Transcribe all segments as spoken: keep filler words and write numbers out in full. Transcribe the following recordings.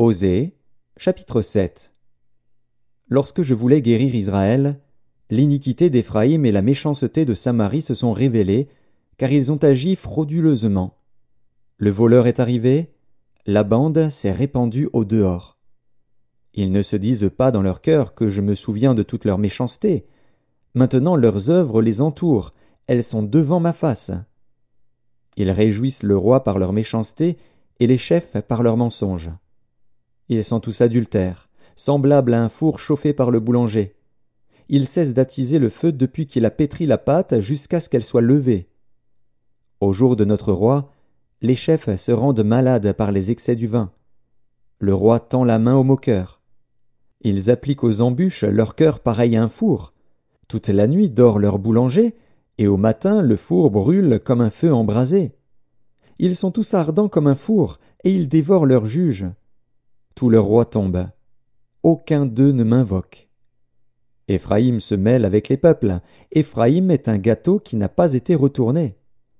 Osée, chapitre sept. Lorsque je voulais guérir Israël, l'iniquité d'Éphraïm et la méchanceté de Samarie se sont révélées, car ils ont agi frauduleusement. Le voleur est arrivé, la bande s'est répandue au dehors. Ils ne se disent pas dans leur cœur que je me souviens de toute leur méchanceté. Maintenant leurs œuvres les entourent, elles sont devant ma face. Ils réjouissent le roi par leur méchanceté et les chefs par leurs mensonges. Ils sont tous adultères, semblables à un four chauffé par le boulanger. Il cesse d'attiser le feu depuis qu'il a pétri la pâte jusqu'à ce qu'elle soit levée. Au jour de notre roi, les chefs se rendent malades par les excès du vin. Le roi tend la main aux moqueurs. Ils appliquent aux embûches leur cœur pareil à un four. Toute la nuit dort leur boulanger, et au matin le four brûle comme un feu embrasé. Ils sont tous ardents comme un four, et ils dévorent leurs juges. Tous leurs rois tombent. Aucun d'eux ne m'invoque. Éphraïm se mêle avec les peuples. Éphraïm est un gâteau qui n'a pas été retourné.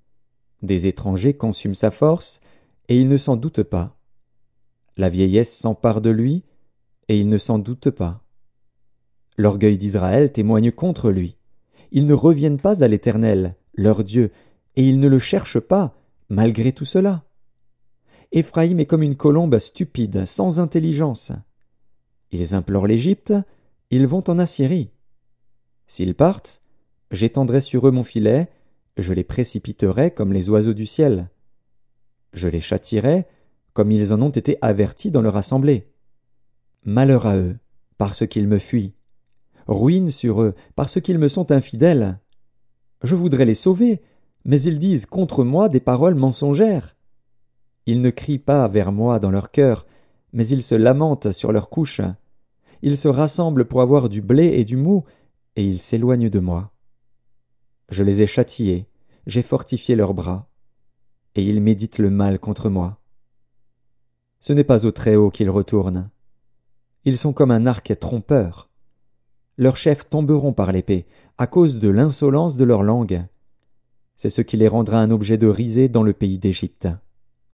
Des étrangers consument sa force, et il ne s'en doute pas. La vieillesse s'empare de lui, et il ne s'en doute pas. L'orgueil d'Israël témoigne contre lui. Ils ne reviennent pas à l'Éternel, leur Dieu, et ils ne le cherchent pas, malgré tout cela. Éphraïm est comme une colombe stupide, sans intelligence. Ils implorent l'Égypte, ils vont en Assyrie. S'ils partent, j'étendrai sur eux mon filet, je les précipiterai comme les oiseaux du ciel. Je les châtierai comme ils en ont été avertis dans leur assemblée. Malheur à eux, parce qu'ils me fuient. Ruine sur eux, parce qu'ils me sont infidèles. Je voudrais les sauver, mais ils disent contre moi des paroles mensongères. Ils ne crient pas vers moi dans leur cœur, mais ils se lamentent sur leurs couches. Ils se rassemblent pour avoir du blé et du mou, et ils s'éloignent de moi. Je les ai châtiés, j'ai fortifié leurs bras, et ils méditent le mal contre moi. Ce n'est pas au Très-Haut qu'ils retournent. Ils sont comme un arc trompeur. Leurs chefs tomberont par l'épée, à cause de l'insolence de leur langue. C'est ce qui les rendra un objet de risée dans le pays d'Égypte.